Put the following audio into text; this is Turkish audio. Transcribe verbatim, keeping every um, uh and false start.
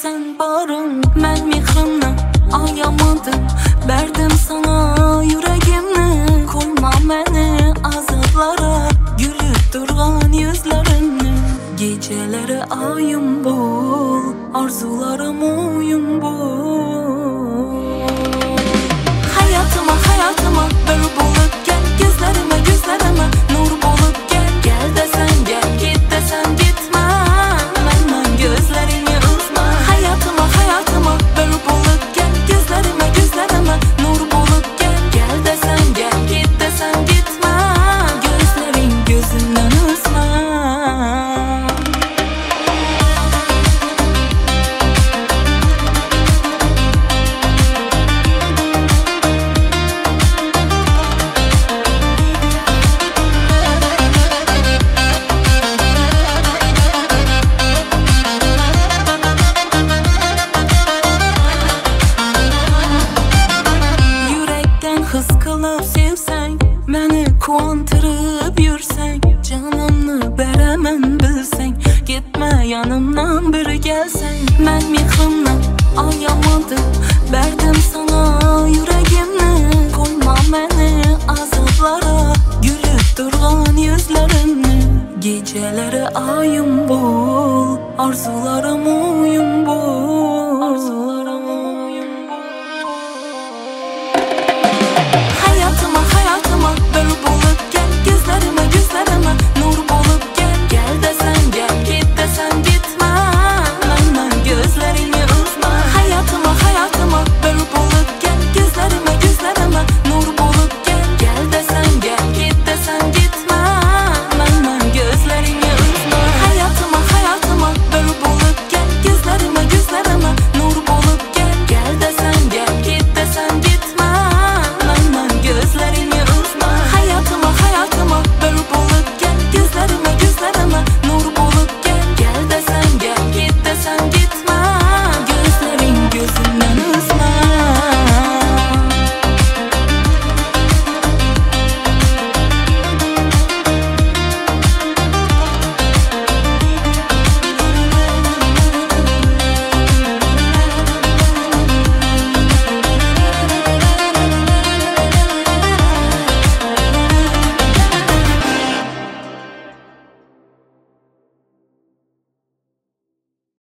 sen barın. Mən mehrimni ayamadım, verdim sana yüreğimni. Koyma məni azablara, gülüp durgan yüzlerini. Geceleri ayım bol, arzularım oyun bol. Hayatıma hayatıma bir bulup gel, gözlerime gözlerime nur bulup gel. Gel desen gel, git desen gitme, benden gözlerini üzme. Hayatıma hayatıma bir bulup gel, gözlerime gözlerime nur bulup gel. Gel desen gel, git desen gitme, gözlerin gözünden üzme. Hız kılıp sevsen, məni kuantırıp yürsen, canımını beremem bilsen, gitme yanımdan bir gelsen. Mən mehrimni ayamadım, verdim sana yüreğimni. Koyma məni azablara, gülüp durgan yüzlerini. Geceleri ayım bol, arzularım